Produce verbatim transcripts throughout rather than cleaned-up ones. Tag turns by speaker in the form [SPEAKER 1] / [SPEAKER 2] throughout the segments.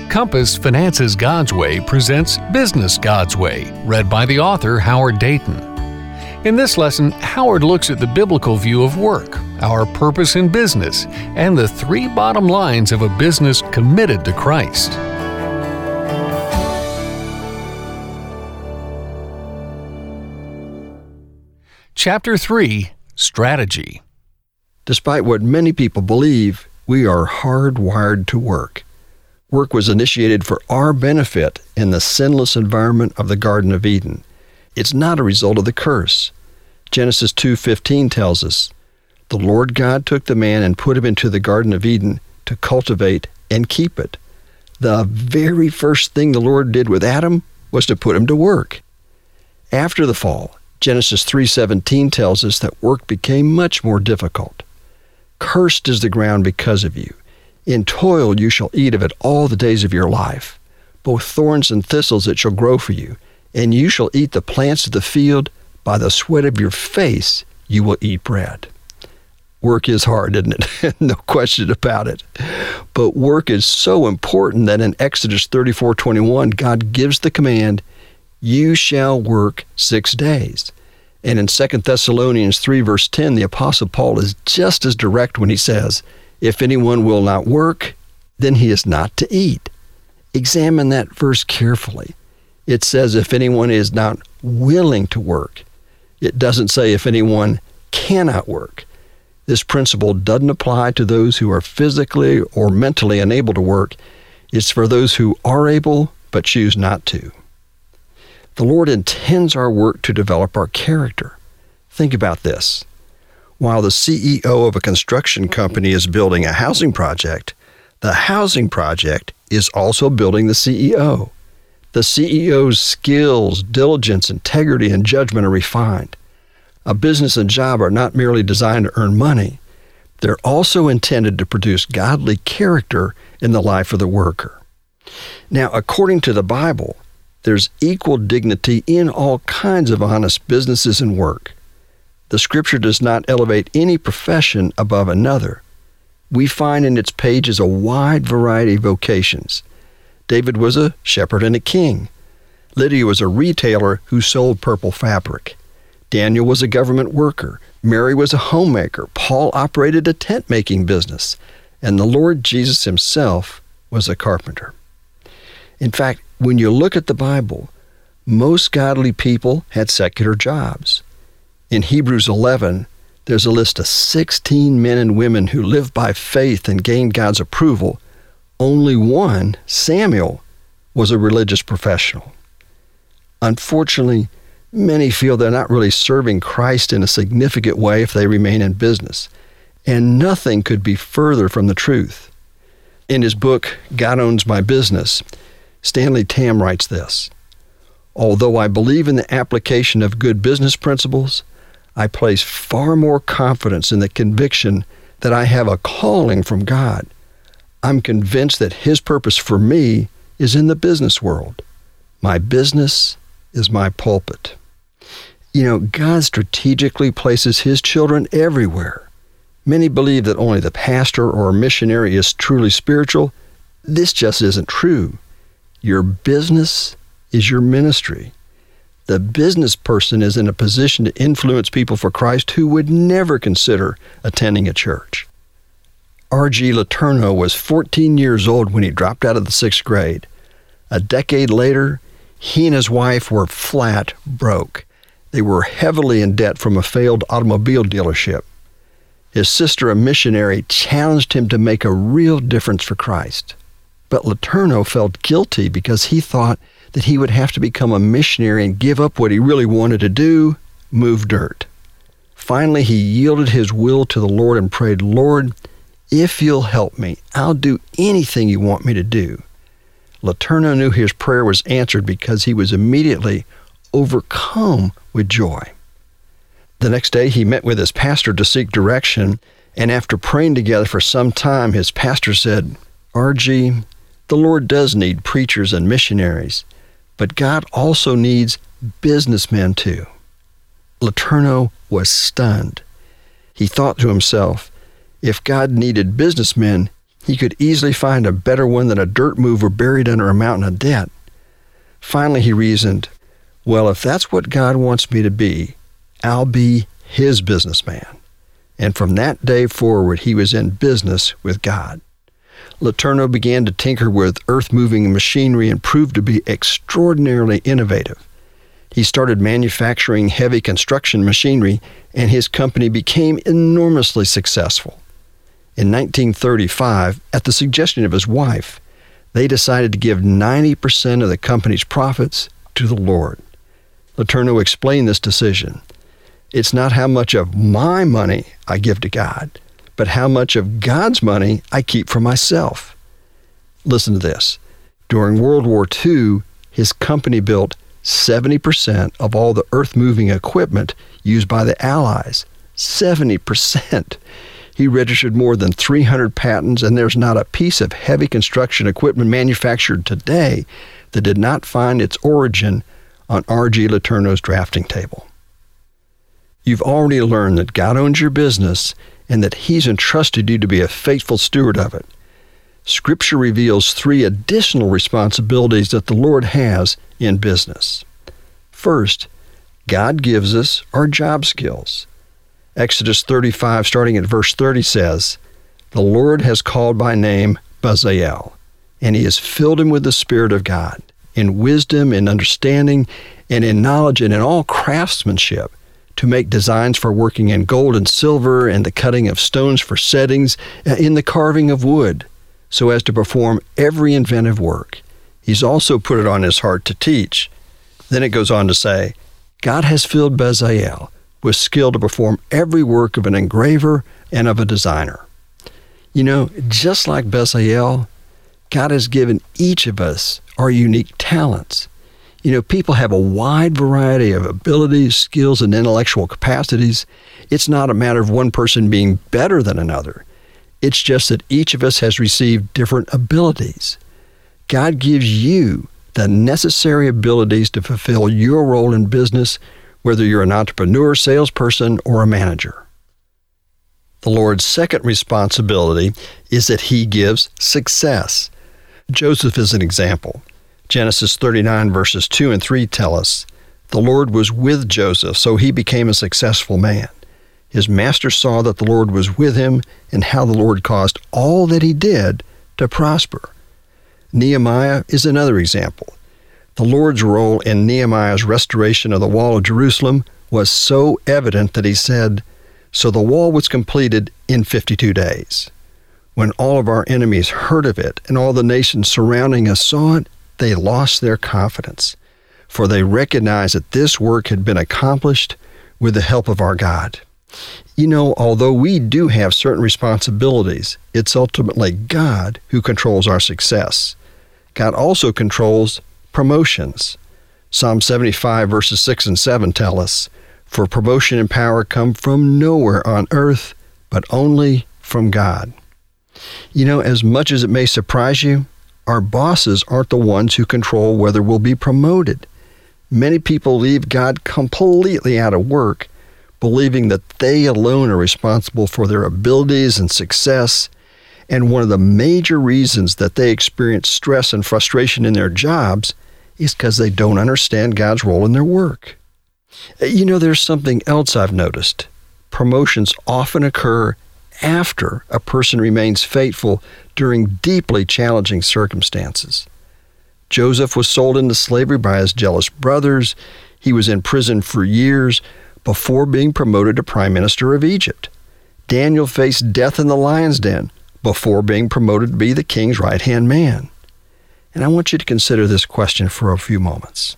[SPEAKER 1] Compass Finances God's Way presents Business God's Way, read by the author Howard Dayton. In this lesson, Howard looks at the biblical view of work, our purpose in business, and the three bottom lines of a business committed to Christ. Chapter three, Strategy.
[SPEAKER 2] Despite what many people believe, we are hardwired to work. Work was initiated for our benefit in the sinless environment of the Garden of Eden. It's not a result of the curse. Genesis two fifteen tells us, "The Lord God took the man and put him into the Garden of Eden to cultivate and keep it." The very first thing the Lord did with Adam was to put him to work. After the fall, Genesis three seventeen tells us that work became much more difficult. "Cursed is the ground because of you. In toil you shall eat of it all the days of your life. Both thorns and thistles it shall grow for you, and you shall eat the plants of the field. By the sweat of your face you will eat bread." Work is hard, isn't it? No question about it. But work is so important that in Exodus thirty-four twenty-one, God gives the command, "You shall work six days." And in Second Thessalonians three verse ten, the Apostle Paul is just as direct when he says, "If anyone will not work, then he is not to eat." Examine that verse carefully. It says if anyone is not willing to work. It doesn't say if anyone cannot work. This principle doesn't apply to those who are physically or mentally unable to work. It's for those who are able but choose not to. The Lord intends our work to develop our character. Think about this. While the C E O of a construction company is building a housing project, the housing project is also building the C E O. The C E O's skills, diligence, integrity, and judgment are refined. A business and job are not merely designed to earn money. They're also intended to produce godly character in the life of the worker. Now, according to the Bible, there's equal dignity in all kinds of honest businesses and work. The Scripture does not elevate any profession above another. We find in its pages a wide variety of vocations. David was a shepherd and a king. Lydia was a retailer who sold purple fabric. Daniel was a government worker. Mary was a homemaker. Paul operated a tent-making business. And the Lord Jesus himself was a carpenter. In fact, when you look at the Bible, most godly people had secular jobs. In Hebrews eleven, there's a list of sixteen men and women who lived by faith and gained God's approval. Only one, Samuel, was a religious professional. Unfortunately, many feel they're not really serving Christ in a significant way if they remain in business, and nothing could be further from the truth. In his book, God Owns My Business, Stanley Tam writes this, "Although I believe in the application of good business principles, I place far more confidence in the conviction that I have a calling from God. I'm convinced that His purpose for me is in the business world. My business is my pulpit." You know, God strategically places His children everywhere. Many believe that only the pastor or missionary is truly spiritual. This just isn't true. Your business is your ministry. The business person is in a position to influence people for Christ who would never consider attending a church. R G Letourneau was fourteen years old when he dropped out of the sixth grade. A decade later, he and his wife were flat broke. They were heavily in debt from a failed automobile dealership. His sister, a missionary, challenged him to make a real difference for Christ. But Letourneau felt guilty because he thought that he would have to become a missionary and give up what he really wanted to do, move dirt. Finally, he yielded his will to the Lord and prayed, "Lord, if you'll help me, I'll do anything you want me to do." Letourneau knew his prayer was answered because he was immediately overcome with joy. The next day, he met with his pastor to seek direction, and after praying together for some time, his pastor said, "R G, the Lord does need preachers and missionaries, but God also needs businessmen too." Letourneau was stunned. He thought to himself, if God needed businessmen, He could easily find a better one than a dirt mover buried under a mountain of debt. Finally, he reasoned, well, if that's what God wants me to be, I'll be his businessman. And from that day forward, he was in business with God. Letourneau began to tinker with earth-moving machinery and proved to be extraordinarily innovative. He started manufacturing heavy construction machinery, and his company became enormously successful. In nineteen thirty-five, at the suggestion of his wife, they decided to give ninety percent of the company's profits to the Lord. Letourneau explained this decision. It's not how much of my money I give to God, but how much of God's money I keep for myself. Listen to this. During World War Two, his company built seventy percent of all the earth-moving equipment used by the Allies. seventy percent. He registered more than three hundred patents, and there's not a piece of heavy construction equipment manufactured today that did not find its origin on R G Letourneau's drafting table. You've already learned that God owns your business and that he's entrusted you to be a faithful steward of it. Scripture reveals three additional responsibilities that the Lord has in business. First, God gives us our job skills. Exodus thirty-five, starting at verse thirty, says, "The Lord has called by name Bezalel, and he has filled him with the Spirit of God, in wisdom and understanding, and in knowledge and in all craftsmanship, to make designs for working in gold and silver, and the cutting of stones for settings, in the carving of wood, so as to perform every inventive work. He's also put it on his heart to teach." Then it goes on to say, God has filled Bezalel with skill to perform every work of an engraver and of a designer. You know, just like Bezalel, God has given each of us our unique talents. You know, people have a wide variety of abilities, skills, and intellectual capacities. It's not a matter of one person being better than another. It's just that each of us has received different abilities. God gives you the necessary abilities to fulfill your role in business, whether you're an entrepreneur, salesperson, or a manager. The Lord's second responsibility is that he gives success. Joseph is an example. Genesis thirty-nine verses two and three tell us, "The Lord was with Joseph, so he became a successful man. His master saw that the Lord was with him, and how the Lord caused all that he did to prosper." Nehemiah is another example. The Lord's role in Nehemiah's restoration of the wall of Jerusalem was so evident that he said, "So the wall was completed in fifty-two days. When all of our enemies heard of it and all the nations surrounding us saw it, they lost their confidence, for they recognized that this work had been accomplished with the help of our God." You know, although we do have certain responsibilities, it's ultimately God who controls our success. God also controls promotions. Psalm seventy-five verses six and seven tell us, "For promotion and power come from nowhere on earth, but only from God." You know, as much as it may surprise you, our bosses aren't the ones who control whether we'll be promoted. Many people leave God completely out of work, believing that they alone are responsible for their abilities and success. And one of the major reasons that they experience stress and frustration in their jobs is because they don't understand God's role in their work. You know, there's something else I've noticed. Promotions often occur after a person remains faithful during deeply challenging circumstances. Joseph was sold into slavery by his jealous brothers. He was in prison for years before being promoted to Prime Minister of Egypt. Daniel faced death in the lion's den before being promoted to be the king's right-hand man. And I want you to consider this question for a few moments.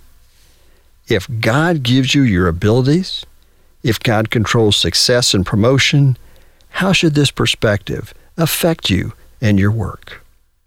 [SPEAKER 2] If God gives you your abilities, if God controls success and promotion, how should this perspective affect you and your work?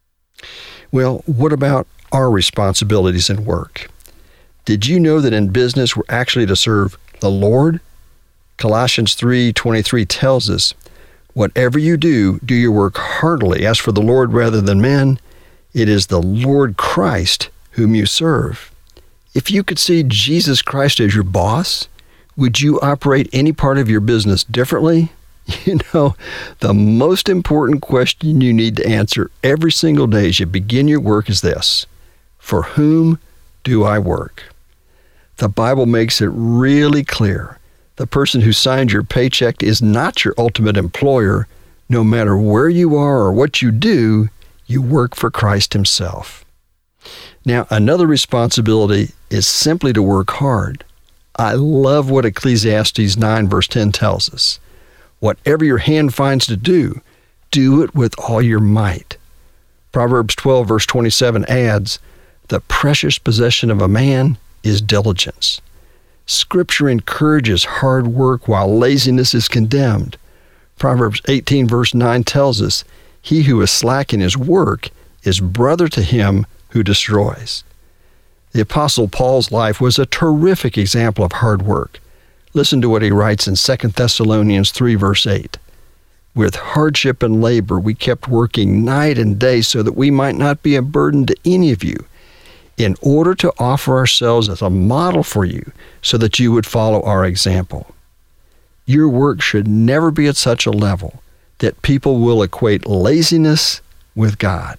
[SPEAKER 2] Well, what about our responsibilities in work? Did you know that in business we're actually to serve the Lord? Colossians three twenty-three tells us, "Whatever you do, do your work heartily, as for the Lord rather than men. It is the Lord Christ whom you serve." If you could see Jesus Christ as your boss, would you operate any part of your business differently You know, the most important question you need to answer every single day as you begin your work is this: for whom do I work? The Bible makes it really clear. The person who signed your paycheck is not your ultimate employer. No matter where you are or what you do, you work for Christ himself. Now, another responsibility is simply to work hard. I love what Ecclesiastes nine verse ten tells us. Whatever your hand finds to do, do it with all your might. Proverbs twelve verse twenty-seven adds, the precious possession of a man is diligence. Scripture encourages hard work while laziness is condemned. Proverbs eighteen verse nine tells us, he who is slack in his work is brother to him who destroys. The Apostle Paul's life was a terrific example of hard work. Listen to what he writes in Second Thessalonians three verse eight. With hardship and labor we kept working night and day so that we might not be a burden to any of you, in order to offer ourselves as a model for you so that you would follow our example. Your work should never be at such a level that people will equate laziness with God.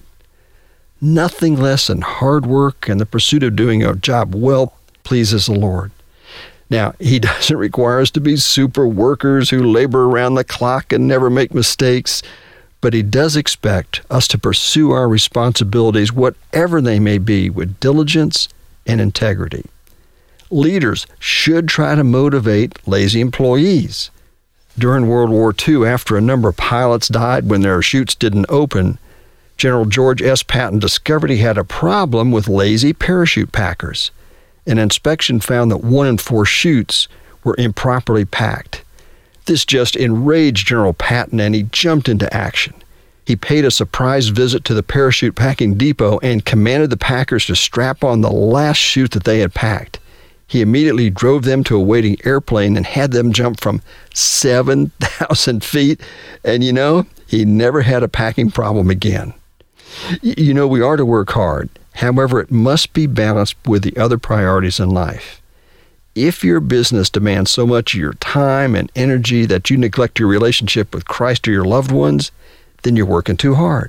[SPEAKER 2] Nothing less than hard work and the pursuit of doing a job well pleases the Lord. Now, he doesn't require us to be super workers who labor around the clock and never make mistakes, but he does expect us to pursue our responsibilities, whatever they may be, with diligence and integrity. Leaders should try to motivate lazy employees. During World War Two, after a number of pilots died when their chutes didn't open, General George S. Patton discovered he had a problem with lazy parachute packers. An inspection found that one in four chutes were improperly packed. This just enraged General Patton, and he jumped into action. He paid a surprise visit to the parachute packing depot and commanded the packers to strap on the last chute that they had packed. He immediately drove them to a waiting airplane and had them jump from seven thousand feet, and you know, he never had a packing problem again. You know, we are to work hard. However, it must be balanced with the other priorities in life. If your business demands so much of your time and energy that you neglect your relationship with Christ or your loved ones, then you're working too hard.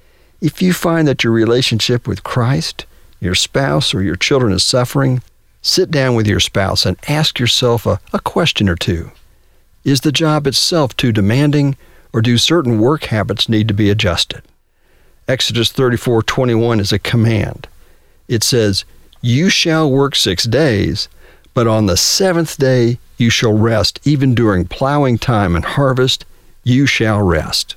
[SPEAKER 2] If you find that your relationship with Christ, your spouse, or your children is suffering, sit down with your spouse and ask yourself a, a question or two. Is the job itself too demanding, or do certain work habits need to be adjusted? Exodus thirty-four twenty-one is a command. It says, you shall work six days, but on the seventh day you shall rest. Even during plowing time and harvest, you shall rest.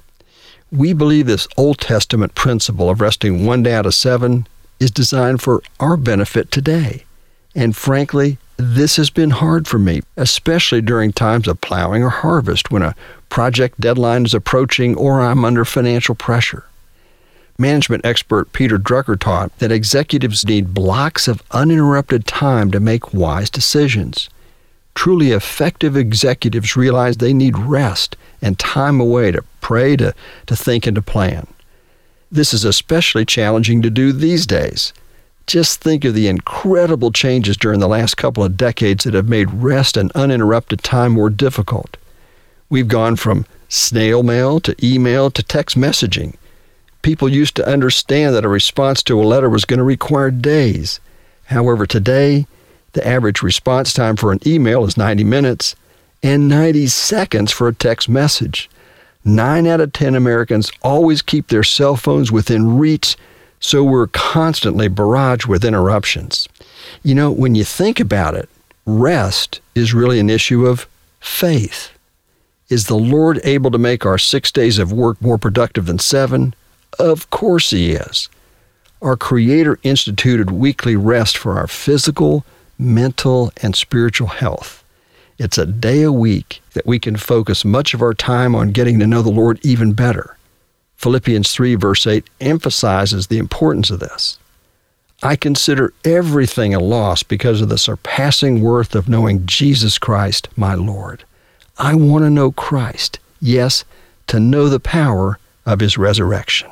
[SPEAKER 2] We believe this Old Testament principle of resting one day out of seven is designed for our benefit today. And frankly, this has been hard for me, especially during times of plowing or harvest when a project deadline is approaching or I'm under financial pressure. Management expert Peter Drucker taught that executives need blocks of uninterrupted time to make wise decisions. Truly effective executives realize they need rest and time away to pray, to, to think, and to plan. This is especially challenging to do these days. Just think of the incredible changes during the last couple of decades that have made rest and uninterrupted time more difficult. We've gone from snail mail to email to text messaging. People used to understand that a response to a letter was going to require days. However, today, the average response time for an email is ninety minutes and ninety seconds for a text message. Nine out of ten Americans always keep their cell phones within reach, so we're constantly barraged with interruptions. You know, when you think about it, rest is really an issue of faith. Is the Lord able to make our six days of work more productive than seven? Of course he is. Our Creator instituted weekly rest for our physical, mental, and spiritual health. It's a day a week that we can focus much of our time on getting to know the Lord even better. Philippians three verse eight emphasizes the importance of this. I consider everything a loss because of the surpassing worth of knowing Jesus Christ, my Lord. I want to know Christ, yes, to know the power of his resurrection.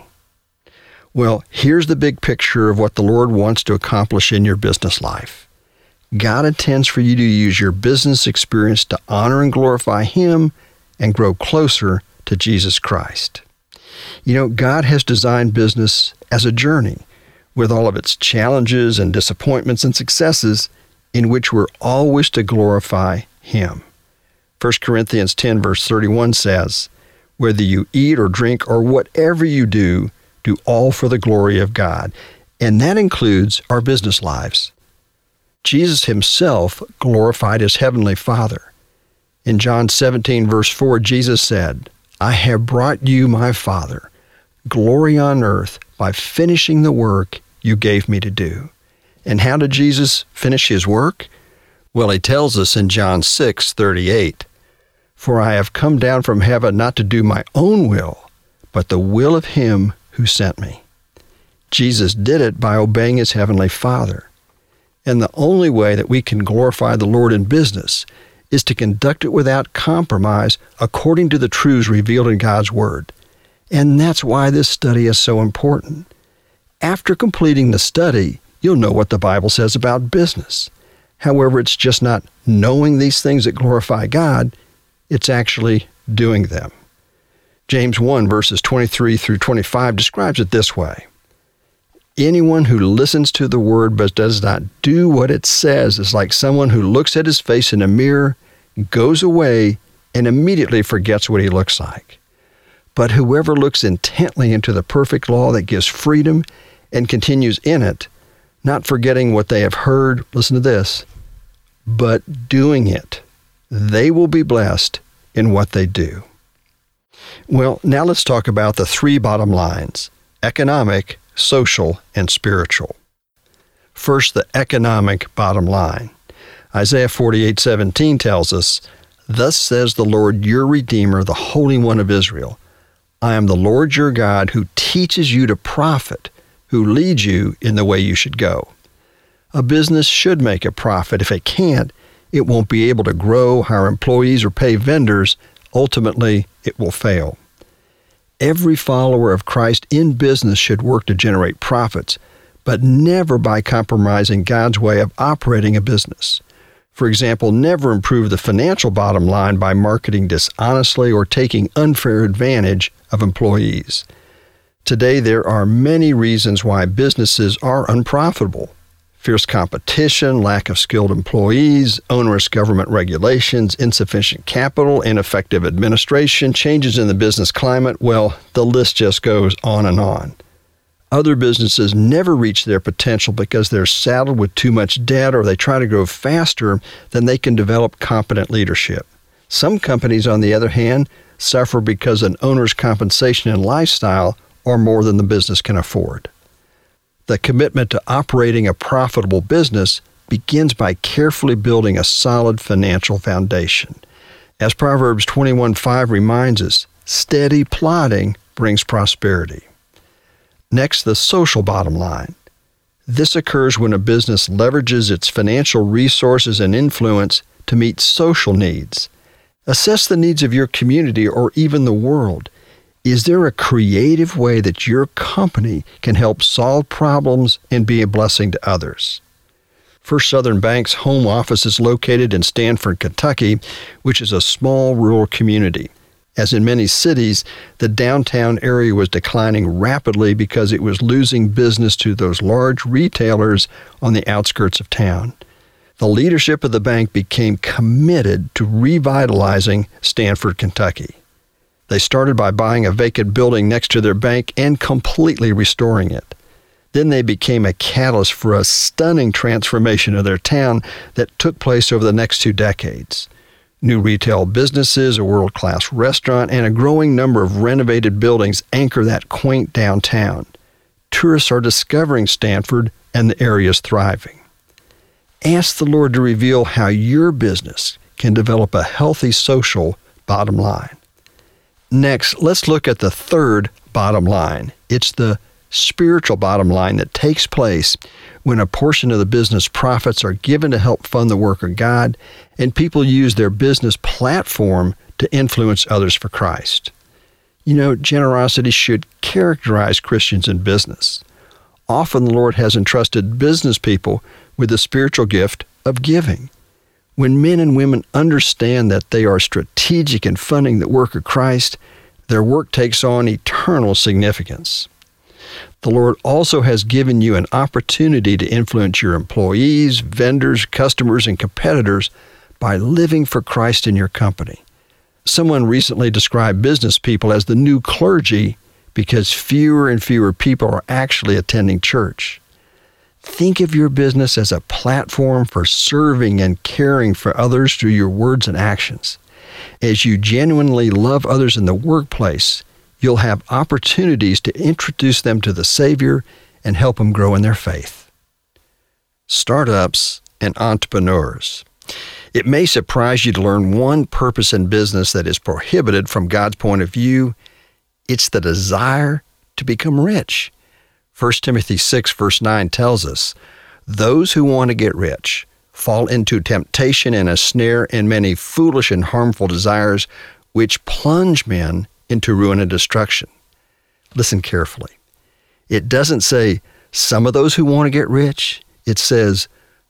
[SPEAKER 2] Well, here's the big picture of what the Lord wants to accomplish in your business life. God intends for you to use your business experience to honor and glorify him and grow closer to Jesus Christ. You know, God has designed business as a journey with all of its challenges and disappointments and successes in which we're always to glorify Him. First Corinthians ten verse thirty-one says, "Whether you eat or drink or whatever you do, do all for the glory of God." And that includes our business lives. Jesus Himself glorified His Heavenly Father. In John seventeen verse four, Jesus said, "I have brought you, my Father, glory on earth by finishing the work you gave me to do." And how did Jesus finish His work? Well, He tells us in John six thirty-eight, "For I have come down from heaven not to do my own will, but the will of Him who sent me." Jesus did it by obeying His Heavenly Father. And the only way that we can glorify the Lord in business is to conduct it without compromise according to the truths revealed in God's Word. And that's why this study is so important. After completing the study, you'll know what the Bible says about business. However, it's just not knowing these things that glorify God, it's actually doing them. James one verses twenty-three through twenty-five describes it this way: "Anyone who listens to the word but does not do what it says is like someone who looks at his face in a mirror, goes away, and immediately forgets what he looks like. But whoever looks intently into the perfect law that gives freedom and continues in it, not forgetting what they have heard," listen to this, "but doing it, they will be blessed in what they do." Well, now let's talk about the three bottom lines: economic, social, and spiritual. First, the economic bottom line. Isaiah forty-eight seventeen tells us, "Thus says the Lord your Redeemer, the Holy One of Israel, I am the Lord your God who teaches you to profit, who leads you in the way you should go." A business should make a profit. If it can't, it won't be able to grow, hire employees, or pay vendors. Ultimately, it will fail. Every follower of Christ in business should work to generate profits, but never by compromising God's way of operating a business. For example, never improve the financial bottom line by marketing dishonestly or taking unfair advantage of employees. Today, there are many reasons why businesses are unprofitable: fierce competition, lack of skilled employees, onerous government regulations, insufficient capital, ineffective administration, changes in the business climate. Well, the list just goes on and on. Other businesses never reach their potential because they're saddled with too much debt, or they try to grow faster than they can develop competent leadership. Some companies, on the other hand, suffer because an owner's compensation and lifestyle are more than the business can afford. The commitment to operating a profitable business begins by carefully building a solid financial foundation. As Proverbs twenty-one five reminds us, steady plodding brings prosperity. Next, the social bottom line. This occurs when a business leverages its financial resources and influence to meet social needs. Assess the needs of your community or even the world. Is there a creative way that your company can help solve problems and be a blessing to others? First Southern Bank's home office is located in Stanford, Kentucky, which is a small rural community. As in many cities, the downtown area was declining rapidly because it was losing business to those large retailers on the outskirts of town. The leadership of the bank became committed to revitalizing Stanford, Kentucky. They started by buying a vacant building next to their bank and completely restoring it. Then they became a catalyst for a stunning transformation of their town that took place over the next two decades. New retail businesses, a world-class restaurant, and a growing number of renovated buildings anchor that quaint downtown. Tourists are discovering Stanford, and the area is thriving. Ask the Lord to reveal how your business can develop a healthy social bottom line. Next, let's look at the third bottom line. It's the spiritual bottom line that takes place when a portion of the business profits are given to help fund the work of God, and people use their business platform to influence others for Christ. You know, generosity should characterize Christians in business. Often the Lord has entrusted business people with the spiritual gift of giving. When men and women understand that they are strategic in funding the work of Christ, their work takes on eternal significance. The Lord also has given you an opportunity to influence your employees, vendors, customers, and competitors by living for Christ in your company. Someone recently described business people as the new clergy because fewer and fewer people are actually attending church. Think of your business as a platform for serving and caring for others through your words and actions. As you genuinely love others in the workplace, you'll have opportunities to introduce them to the Savior and help them grow in their faith. Startups and entrepreneurs. It may surprise you to learn one purpose in business that is prohibited from God's point of view. It's the desire to become rich. First Timothy six verse nine tells us, "Those who want to get rich fall into temptation and a snare and many foolish and harmful desires, which plunge men into ruin and destruction." Listen carefully. It doesn't say some of those who want to get rich. It says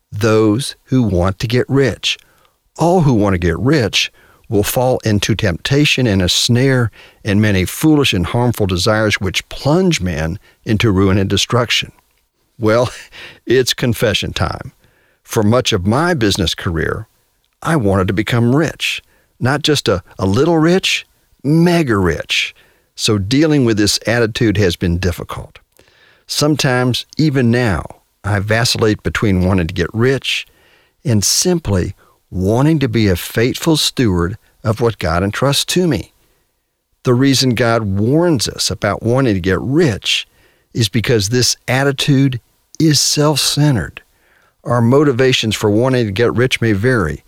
[SPEAKER 2] those who want to get rich. All who want to get rich will fall into temptation and a snare and many foolish and harmful desires which plunge men into ruin and destruction. Well, it's confession time. For much of my business career, I wanted to become rich. Not just a, a little rich, mega rich. So dealing with this attitude has been difficult. Sometimes, even now, I vacillate between wanting to get rich and simply wanting to be a faithful steward of what God entrusts to me. The reason God warns us about wanting to get rich is because this attitude is self-centered. Our motivations for wanting to get rich may vary.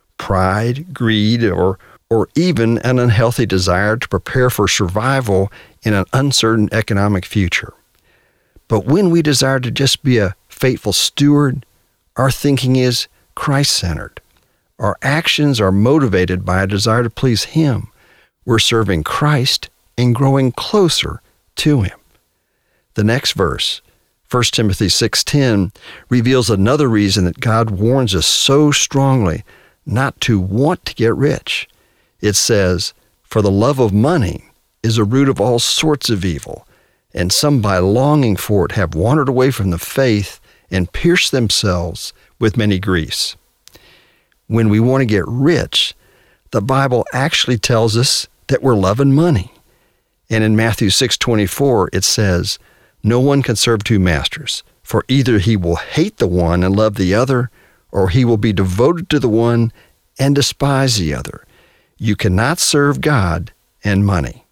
[SPEAKER 2] Pride, greed, or, or even an unhealthy desire to prepare for survival in an uncertain economic future. But when we desire to just be a faithful steward, our thinking is Christ-centered. Our actions are motivated by a desire to please Him. We're serving Christ and growing closer to Him. The next verse, First Timothy six ten, reveals another reason that God warns us so strongly not to want to get rich. It says, "For the love of money is a root of all sorts of evil, and some by longing for it have wandered away from the faith and pierced themselves with many griefs." When we want to get rich, the Bible actually tells us that we're loving money. And in Matthew six twenty-four, it says, "No one can serve two masters, for either he will hate the one and love the other, or he will be devoted to the one and despise the other. You cannot serve God and money."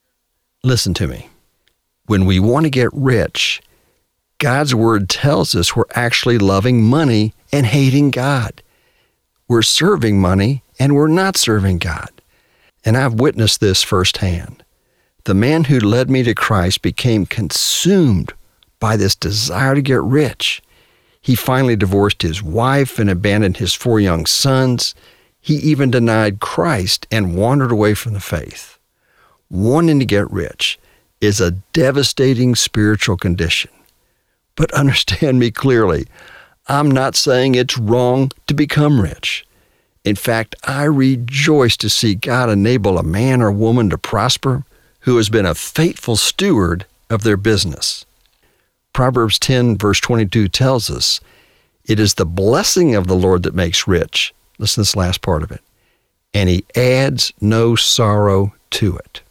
[SPEAKER 2] Listen to me. When we want to get rich, God's Word tells us we're actually loving money and hating God. We're serving money and we're not serving God. And I've witnessed this firsthand. The man who led me to Christ became consumed by this desire to get rich. He finally divorced his wife and abandoned his four young sons. He even denied Christ and wandered away from the faith. Wanting to get rich is a devastating spiritual condition. But understand me clearly, I'm not saying it's wrong to become rich. In fact, I rejoice to see God enable a man or woman to prosper who has been a faithful steward of their business. Proverbs ten verse twenty-two tells us, "It is the blessing of the Lord that makes rich." Listen to this last part of it. "And He adds no sorrow to it."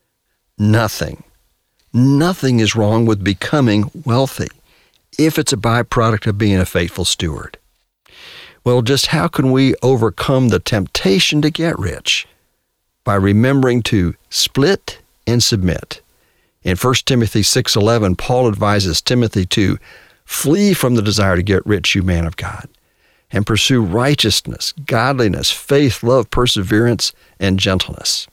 [SPEAKER 2] Nothing, nothing is wrong with becoming wealthy if it's a byproduct of being a faithful steward. Well, just how can we overcome the temptation to get rich? By remembering to split and submit. In First Timothy six eleven, Paul advises Timothy to flee from the desire to get rich, you man of God, and pursue righteousness, godliness, faith, love, perseverance, and gentleness.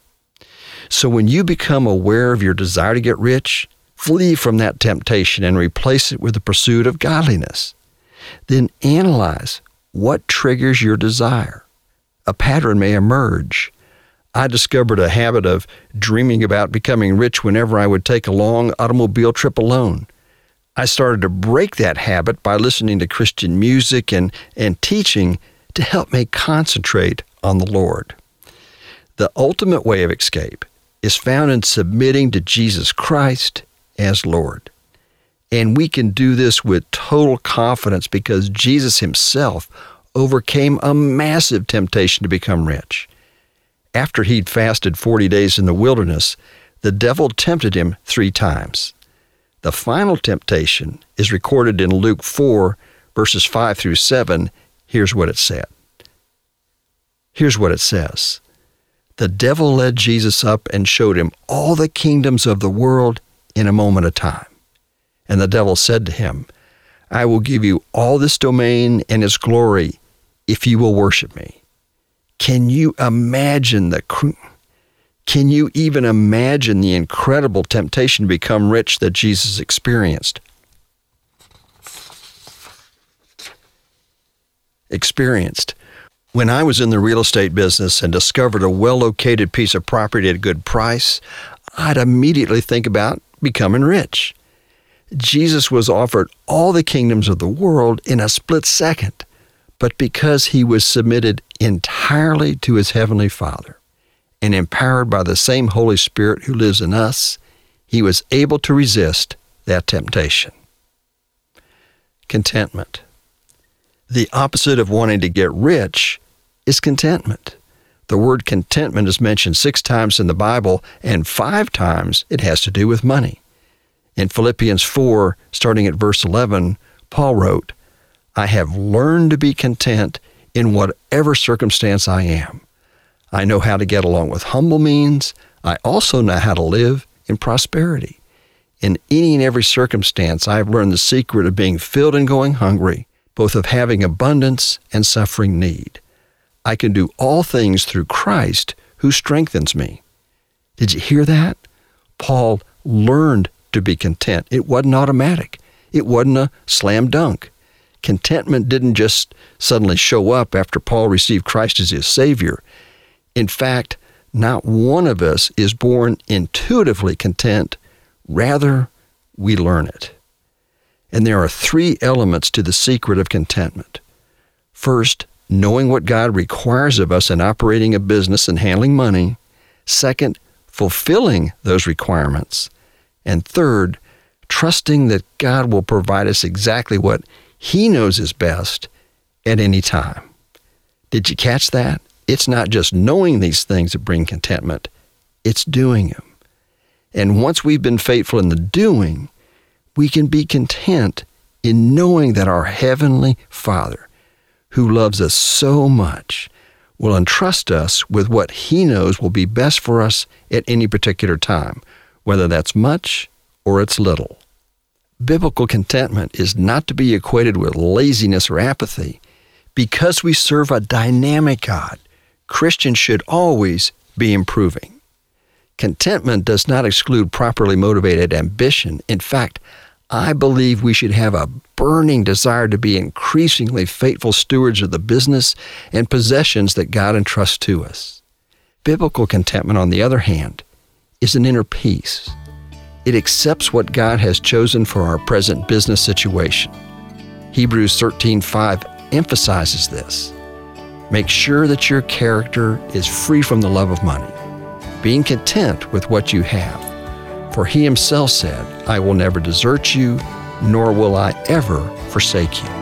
[SPEAKER 2] So when you become aware of your desire to get rich, flee from that temptation and replace it with the pursuit of godliness. Then analyze what triggers your desire. A pattern may emerge. I discovered a habit of dreaming about becoming rich whenever I would take a long automobile trip alone. I started to break that habit by listening to Christian music and, and teaching to help me concentrate on the Lord. The ultimate way of escape is found in submitting to Jesus Christ as Lord. And we can do this with total confidence because Jesus himself overcame a massive temptation to become rich. After he'd fasted forty days in the wilderness, the devil tempted him three times. The final temptation is recorded in Luke four, verses five through seven. Here's what it said. Here's what it says. The devil led Jesus up and showed him all the kingdoms of the world in a moment of time. And the devil said to him, I will give you all this domain and its glory if you will worship me. Can you imagine the Can you even imagine the incredible temptation to become rich that Jesus experienced? Experienced. When I was in the real estate business and discovered a well-located piece of property at a good price, I'd immediately think about becoming rich. Jesus was offered all the kingdoms of the world in a split second, but because he was submitted entirely to his heavenly Father and empowered by the same Holy Spirit who lives in us, he was able to resist that temptation. Contentment. The opposite of wanting to get rich is contentment. The word contentment is mentioned six times in the Bible, and five times it has to do with money. In Philippians four, starting at verse eleven, Paul wrote, I have learned to be content in whatever circumstance I am. I know how to get along with humble means. I also know how to live in prosperity. In any and every circumstance, I have learned the secret of being filled and going hungry, both of having abundance and suffering need. I can do all things through Christ who strengthens me. Did you hear that? Paul learned to be content. It wasn't automatic. It wasn't a slam dunk. Contentment didn't just suddenly show up after Paul received Christ as his Savior. In fact, not one of us is born intuitively content. Rather, we learn it. And there are three elements to the secret of contentment. First, knowing what God requires of us in operating a business and handling money. Second, fulfilling those requirements. And third, trusting that God will provide us exactly what He knows is best at any time. Did you catch that? It's not just knowing these things that bring contentment, it's doing them. And once we've been faithful in the doing, we can be content in knowing that our Heavenly Father, who loves us so much, will entrust us with what He knows will be best for us at any particular time, whether that's much or it's little. Biblical contentment is not to be equated with laziness or apathy. Because we serve a dynamic God, Christians should always be improving. Contentment does not exclude properly motivated ambition. In fact, I believe we should have a burning desire to be increasingly faithful stewards of the business and possessions that God entrusts to us. Biblical contentment, on the other hand, is an inner peace. It accepts what God has chosen for our present business situation. Hebrews thirteen five emphasizes this. Make sure that your character is free from the love of money, being content with what you have. For He Himself said, I will never desert you, nor will I ever forsake you.